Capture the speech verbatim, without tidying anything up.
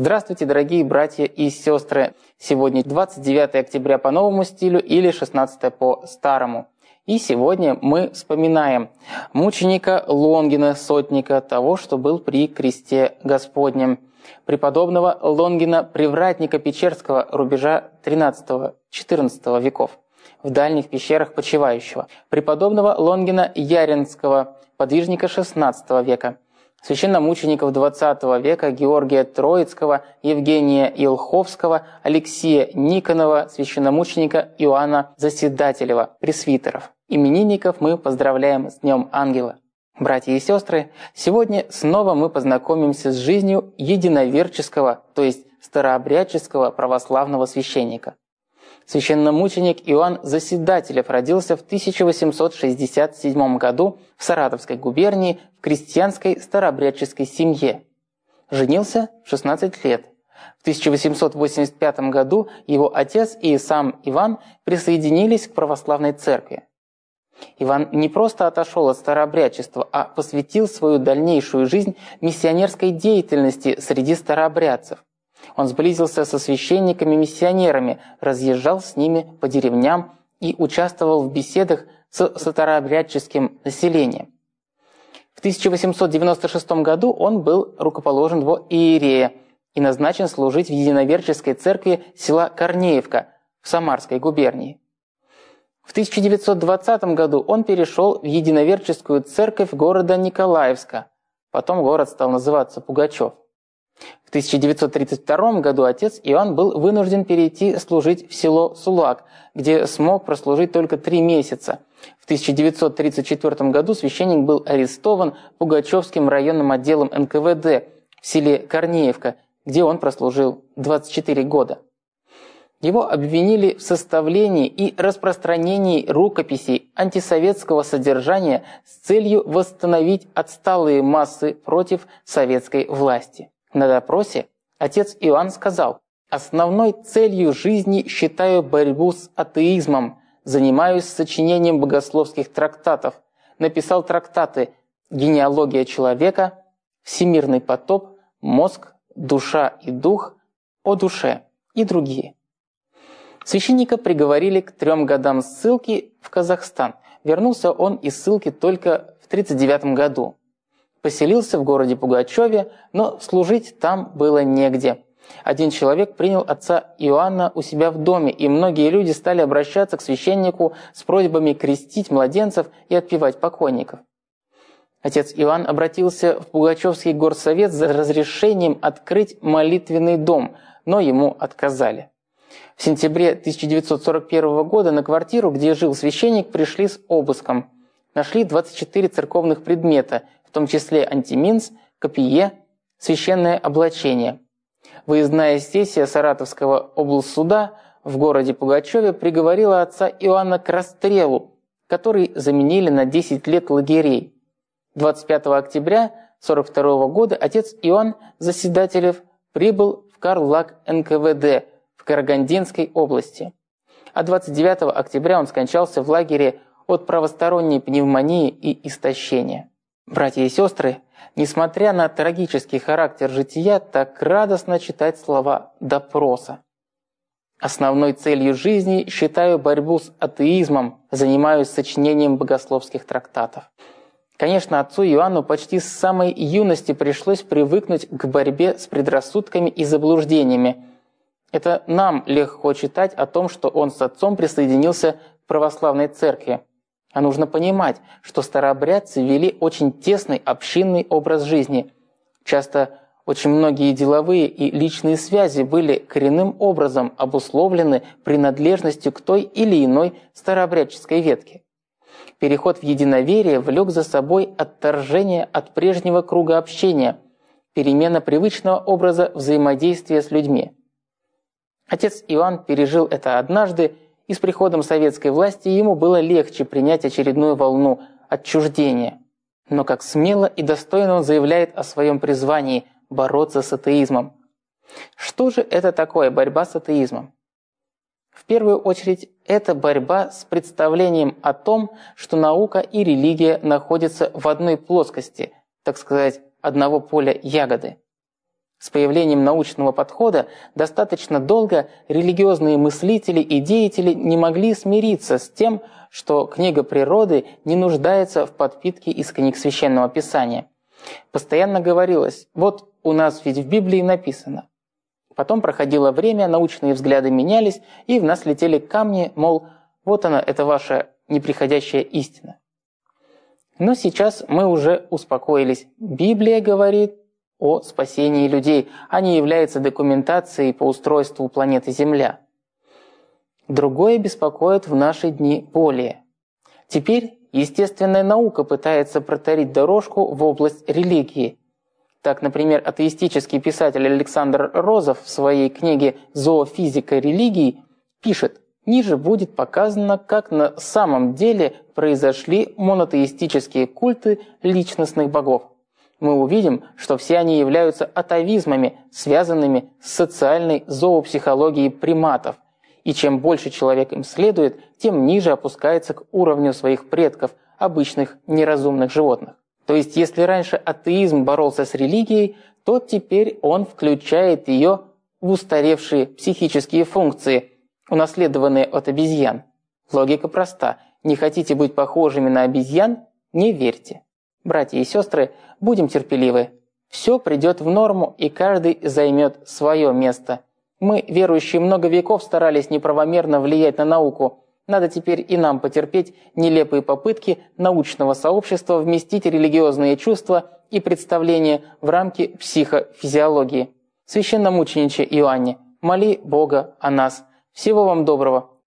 Здравствуйте, дорогие братья и сестры! Сегодня двадцать девятое октября по новому стилю или шестнадцатое по старому. И сегодня мы вспоминаем мученика Лонгина, сотника, того, что был при кресте Господнем, преподобного Лонгина, привратника Печерского рубежа тринадцатого-четырнадцатого веков, в дальних пещерах почивающего, преподобного Лонгина Яринского, подвижника шестнадцатого века, священномучеников двадцатого века Георгия Троицкого, Евгения Илховского, Алексея Никонова, священномученика Иоанна Заседателева, пресвитеров. Именинников мы поздравляем с Днем Ангела. Братья и сестры, сегодня снова мы познакомимся с жизнью единоверческого, то есть старообрядческого православного священника. Священномученик Иоанн Заседателев родился в тысяча восемьсот шестьдесят седьмом году в Саратовской губернии в крестьянской старообрядческой семье. Женился в шестнадцать лет. В тысяча восемьсот восемьдесят пятом году его отец и сам Иван присоединились к православной церкви. Иван не просто отошел от старообрядчества, а посвятил свою дальнейшую жизнь миссионерской деятельности среди старообрядцев. Он сблизился со священниками-миссионерами, разъезжал с ними по деревням и участвовал в беседах с старообрядческим населением. В тысяча восемьсот девяносто шестом году он был рукоположен во иерея и назначен служить в единоверческой церкви села Корнеевка в Самарской губернии. В тысяча девятьсот двадцатом году он перешел в единоверческую церковь города Николаевска, потом город стал называться Пугачев. В тысяча девятьсот тридцать втором году отец Иоанн был вынужден перейти служить в село Сулак, где смог прослужить только три месяца. В тысяча девятьсот тридцать четвёртом году священник был арестован Пугачевским районным отделом эн ка вэ дэ в селе Корнеевка, где он прослужил двадцать четыре года. Его обвинили в составлении и распространении рукописей антисоветского содержания с целью восстановить отсталые массы против советской власти. На допросе отец Иоанн сказал: «Основной целью жизни считаю борьбу с атеизмом, занимаюсь сочинением богословских трактатов, написал трактаты «Генеалогия человека», «Всемирный потоп», «Мозг», «Душа и дух», «О душе» и другие». Священника приговорили к трем годам ссылки в Казахстан. Вернулся он из ссылки только в тридцать девятом году. Поселился в городе Пугачеве, но служить там было негде. Один человек принял отца Иоанна у себя в доме, и многие люди стали обращаться к священнику с просьбами крестить младенцев и отпевать покойников. Отец Иоанн обратился в Пугачевский горсовет за разрешением открыть молитвенный дом, но ему отказали. В сентябре тысяча девятьсот сорок первого года на квартиру, где жил священник, пришли с обыском. Нашли двадцать четыре церковных предмета, в том числе антиминс, копье, священное облачение. Выездная сессия Саратовского облсуда в городе Пугачеве приговорила отца Иоанна к расстрелу, который заменили на десять лет лагерей. двадцать пятого октября сорок второго года отец Иоанн Заседателев прибыл в Карлак эн ка вэ дэ в Карагандинской области. А двадцать девятого октября он скончался в лагере от правосторонней пневмонии и истощения. Братья и сестры, несмотря на трагический характер жития, так радостно читать слова допроса. Основной целью жизни считаю борьбу с атеизмом, занимаюсь сочинением богословских трактатов. Конечно, отцу Иоанну почти с самой юности пришлось привыкнуть к борьбе с предрассудками и заблуждениями. Это нам легко читать о том, что он с отцом присоединился к православной церкви. А нужно понимать, что старообрядцы вели очень тесный общинный образ жизни. Часто очень многие деловые и личные связи были коренным образом обусловлены принадлежностью к той или иной старообрядческой ветке. Переход в единоверие влек за собой отторжение от прежнего круга общения, перемена привычного образа взаимодействия с людьми. Отец Иоанн пережил это однажды, и с приходом советской власти ему было легче принять очередную волну отчуждения. Но как смело и достойно он заявляет о своем призвании – бороться с атеизмом. Что же это такое борьба с атеизмом? В первую очередь, это борьба с представлением о том, что наука и религия находятся в одной плоскости, так сказать, одного поля ягоды. С появлением научного подхода достаточно долго религиозные мыслители и деятели не могли смириться с тем, что книга природы не нуждается в подпитке из книг Священного Писания. Постоянно говорилось: вот у нас ведь в Библии написано. Потом проходило время, научные взгляды менялись, и в нас летели камни, мол, вот она, это ваша неприходящая истина. Но сейчас мы уже успокоились. Библия говорит о спасении людей, а не является документацией по устройству планеты Земля. Другое беспокоит в наши дни более. Теперь естественная наука пытается проторить дорожку в область религии. Так, например, атеистический писатель Александр Розов в своей книге «Зоофизика религий» пишет: ниже будет показано, как на самом деле произошли монотеистические культы личностных богов. Мы увидим, что все они являются атовизмами, связанными с социальной зоопсихологией приматов. И чем больше человек им следует, тем ниже опускается к уровню своих предков, обычных неразумных животных. То есть, если раньше атеизм боролся с религией, то теперь он включает ее в устаревшие психические функции, унаследованные от обезьян. Логика проста. Не хотите быть похожими на обезьян? Не верьте. Братья и сестры, будем терпеливы. Все придет в норму, и каждый займет свое место. Мы, верующие, много веков старались неправомерно влиять на науку. Надо теперь и нам потерпеть нелепые попытки научного сообщества вместить религиозные чувства и представления в рамки психофизиологии. Священномучениче Иоанне, моли Бога о нас. Всего вам доброго.